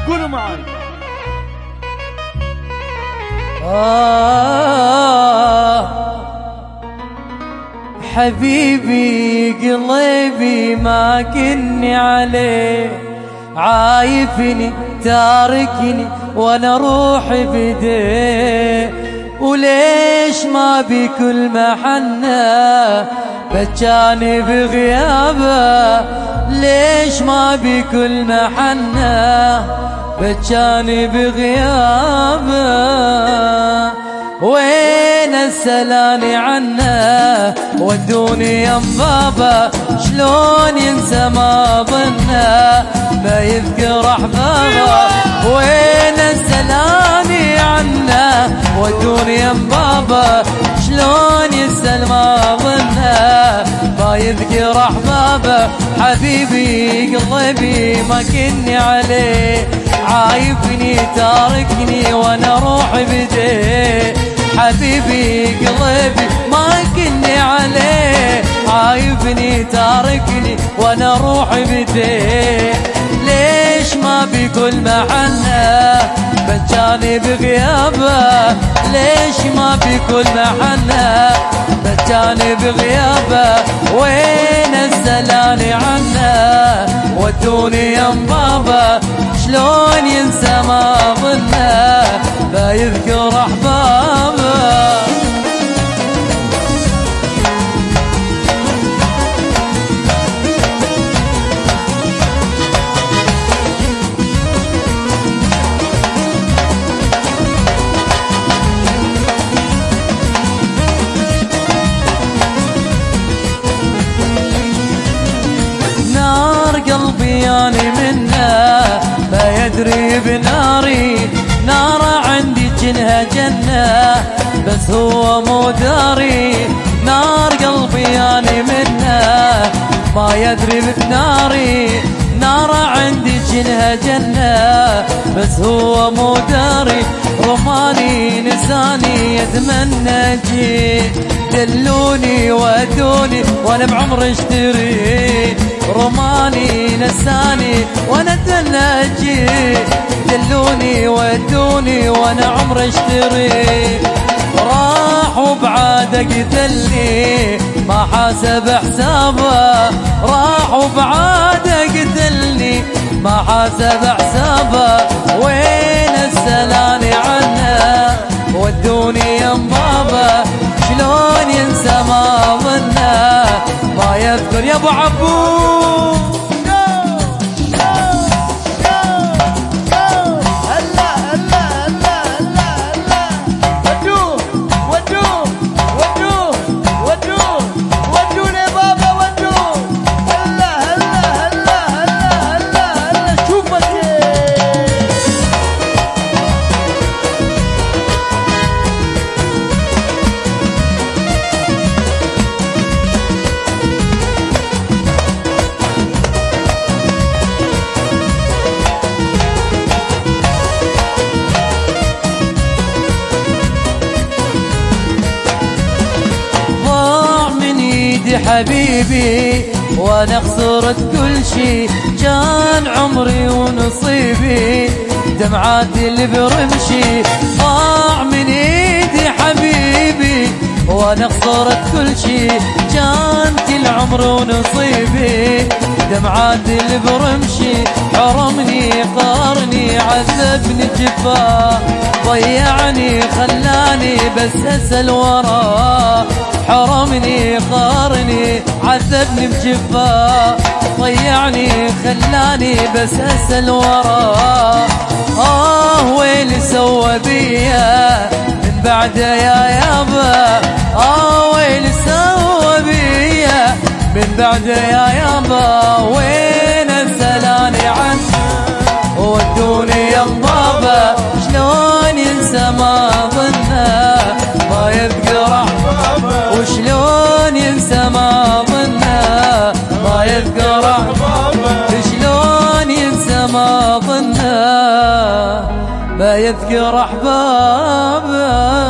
قولوا معي. حبيبي قلبي ما كني عليه، عايفني تاركني وانا روحي بديه، وليش ما بكل محنة بجاني بغيابه، ليش ما بكل محنة بجاني بغيابه، وين السلاني عنه ودوني يم بابا، شلون ينسى ما ظنه ما يذكر احبابه، وين السلاني عنه ودوني يم بابا، شلون ينسى ما ظنه ما يذكر احبابه، حبيبي قلبي ما كني عليه، عايفني تاركني وانا روحي بديه، حبيبي قلبي ما كني عليه، عايفني تاركني وانا روحي بديه، ليش ما بكل محنة بجاني بغيابه، ليش ما بكل محنة بجاني بغيابه، وين الزلاني عنه ودوني يم بابا، شلون ينسى ما ظنه لا يذكر احبابه. قلبي يعني منه ما يدري بناري، نار عندي جنها جنة بس هو مو داري، نار قلبي يعني منه ما يدري بناري، نار عندي جنها جنة بس هو مو داري، رماني نساني يتمنى جي، دلوني ودوني وانا بعمر اشتري، رماني نساني وانا اتمنى دلوني ودوني وانا عمر اشتري، راح وبعاد قتلني ما حاسب حسابه، راح وبعاد قتلني ما حاسب حسابه، وين السلاني عنه ودوني يم بابا، شلون ينسى ما ظنه ما يذكر يا ابو عبود. حبيبي وانا خسرت كل شي، كان عمري ونصيبي دمعاتي اللي برمشي، ضاع من ايدي حبيبي وانا خسرت كل شي، كان كل عمري ونصيبي دمعاتي اللي برمشي، حرمني قارني عذبني جفاه، ضيعني خلاني بس اسال وراه، حرمني قارني عذبني بجفاه، ضيعني خلاني بس اسال وراه، ويلي سوى بيا من بعده يا يابا، ويلي سوى بيا من بعده يا يابا، وين السلاني عنه ودوني يم بابا، شلون ينسى ما ظنه ما يذكر احبابه، وشلون ينسى ما ظنه ما يذكر احبابه، شلون ينسى ما ظنه ما يذكر احبابه.